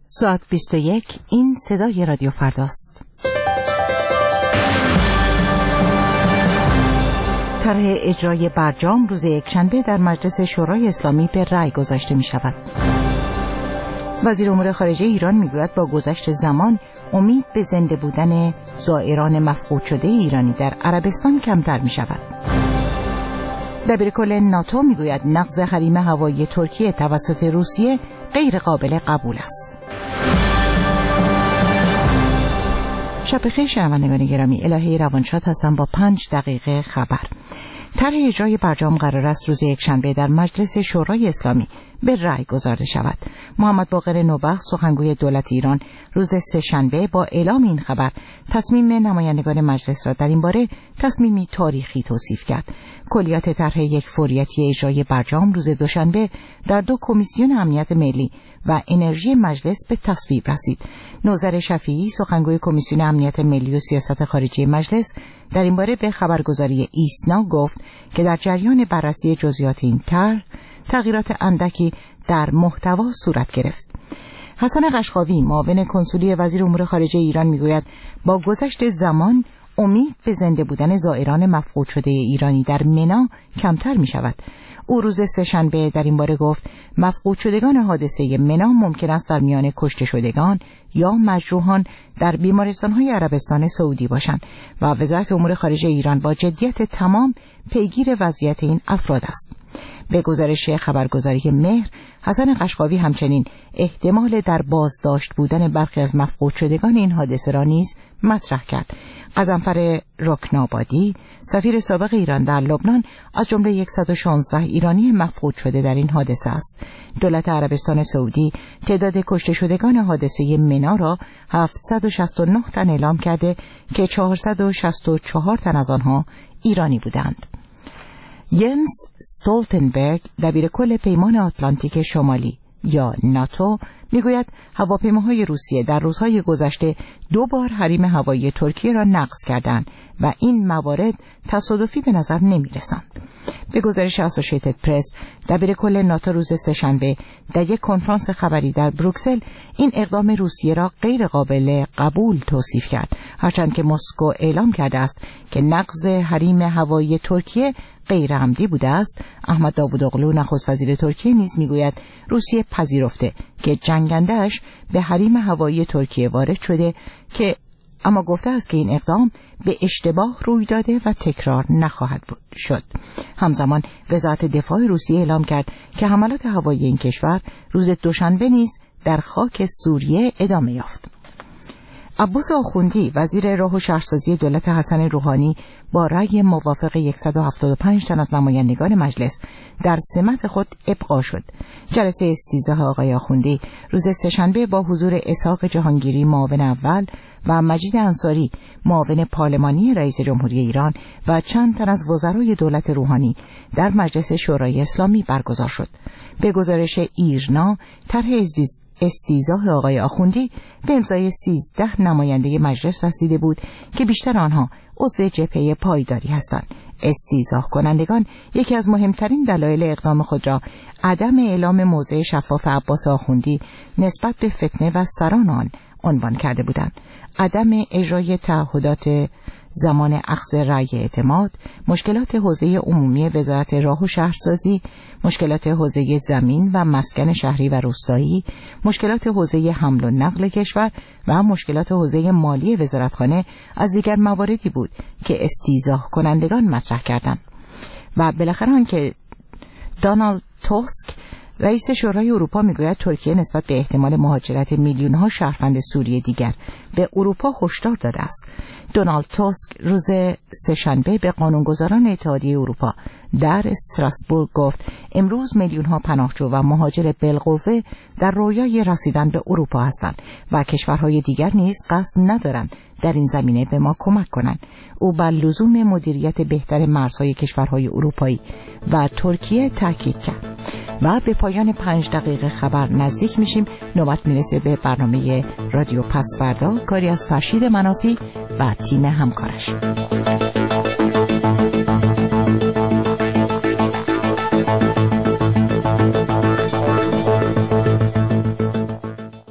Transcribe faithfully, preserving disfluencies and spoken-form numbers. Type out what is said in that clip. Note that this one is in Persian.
ساعت بیست و یک. این صدای رادیو فرداست. طرح اجرای برجام روز یکشنبه در مجلس شورای اسلامی به رأی گذاشته می شود. وزیر امور خارجه ایران می گوید با گذشت زمان امید به زنده بودن زائران مفقود شده ایرانی در عربستان کمتر می شود. دبیرکل ناتو می گوید نقض حریم هوایی ترکیه توسط روسیه غیر قابل قبول است. شب بخیر شنوندگان گرامی، الهه روانشاد هستم با پنج دقیقه خبر. طرح اجرای برجام قرار است روز یکشنبه در مجلس شورای اسلامی به رأی گذارده شود. محمد باقر نوبخت سخنگوی دولت ایران روز سه‌شنبه با اعلام این خبر تصمیم نمایندگان مجلس را در این باره تصمیمی تاریخی توصیف کرد. کلیات طرح یک فوریتی اجرای برجام روز دوشنبه در دو کمیسیون امنیت ملی و انرژی مجلس به تصویب رسید. نوذر شفیعی سخنگوی کمیسیون امنیت ملی و سیاست خارجی مجلس در این باره به خبرگزاری ایسنا گفت که در جریان بررسی جزئیات این طرح تغییرات اندکی در محتوا صورت گرفت. حسن قشقاوی معاون کنسولی وزیر امور خارجه ایران میگوید با گذشت زمان امید به زنده بودن زائران مفقود شده ایرانی در منا کمتر می شود. او روز سه‌شنبه در این باره گفت مفقود شدگان حادثه منا ممکن است در میان کشته شدگان یا مجروحان در بیمارستان‌های عربستان سعودی باشند و وزارت امور خارجه ایران با جدیت تمام پیگیر وضعیت این افراد است. به گزارش خبرگزاری مهر، حسن قشقاوی همچنین احتمال در بازداشت بودن برخی از مفقود شدگان این حادثه را نیز مطرح کرد. غضنفر رکنابادی سفیر سابق ایران در لبنان از جمله صد و شانزده ایرانی مفقود شده در این حادثه است. دولت عربستان سعودی تعداد کشته شدگان حادثه منا را هفتصد و شصت و نه تن اعلام کرده که چهارصد و شصت و چهار تن از آنها ایرانی بودند. ینس استولتنبرگ دبیرکل پیمان آتلانتیک شمالی یا ناتو میگوید هواپیماهای روسیه در روزهای گذشته دو بار حریم هوایی ترکیه را نقض کردند و این موارد تصادفی به نظر نمی‌رسند. به گزارش اسوسییتد پرس، دبیرکل ناتو روز سه‌شنبه در یک کنفرانس خبری در بروکسل این اقدام روسیه را غیر قابل قبول توصیف کرد، هرچند که مسکو اعلام کرده است که نقض حریم هوایی ترکیه غیر عمدی بوده است. احمد داوودوغلو نخست وزیر ترکیه نیز میگوید روسیه پذیرفته که جنگنده‌اش به حریم هوایی ترکیه وارد شده که اما گفته است که این اقدام به اشتباه روی داده و تکرار نخواهد شد. همزمان وزارت دفاع روسیه اعلام کرد که حملات هوایی این کشور روز دوشنبه نیز در خاک سوریه ادامه یافت. عباس آخوندی وزیر راه و شهرسازی دولت حسن روحانی با رأی موافق صد و هفتاد و پنج تن از نمایندگان مجلس در سمت خود ابقا شد. جلسه استیضاح آقای آخوندی روز سه‌شنبه با حضور اسحاق جهانگیری معاون اول و مجید انصاری معاون پارلمانی رئیس جمهوری ایران و چند تن از وزرای دولت روحانی در مجلس شورای اسلامی برگزار شد. به گزارش ایرنا، طرح استیضاح آقای آخوندی به امضای سیزده نماینده مجلس رسیده بود که بیشتر آنها عضو جبهه پایداری هستند. استیضاح کنندگان یکی از مهمترین دلایل اقدام خود را عدم اعلام موضع شفاف عباس آخوندی نسبت به فتنه و سران آن عنوان کرده بودند. عدم اجرای تعهدات زمان اخذ رأی اعتماد، مشکلات حوزه عمومی وزارت راه و شهرسازی، مشکلات حوزه زمین و مسکن شهری و روستایی، مشکلات حوزه حمل و نقل کشور و مشکلات حوزه مالی وزارتخانه از دیگر مواردی بود که استیضاح کنندگان مطرح کردند. و بالاخره آنکه دونالد توسک رئیس شورای اروپا میگوید ترکیه نسبت به احتمال مهاجرت میلیون‌ها شهروند سوری دیگر به اروپا هشدار داده است. دونالد توسک روز سه‌شنبه به قانونگذاران اتحادیه اروپا در استراسبورگ گفت امروز میلیون‌ها پناهجو و مهاجر بالقوه در رویای رسیدن به اروپا هستند و کشورهای دیگر نیز قصد ندارند در این زمینه به ما کمک کنند. او بر لزوم مدیریت بهتر مرزهای کشورهای اروپایی و ترکیه تاکید کرد. و به پایان پنج دقیقه خبر نزدیک میشیم. نوبت میرسه به برنامه رادیو پس فردا، کاری از فرشید منافی و تیم همکارش.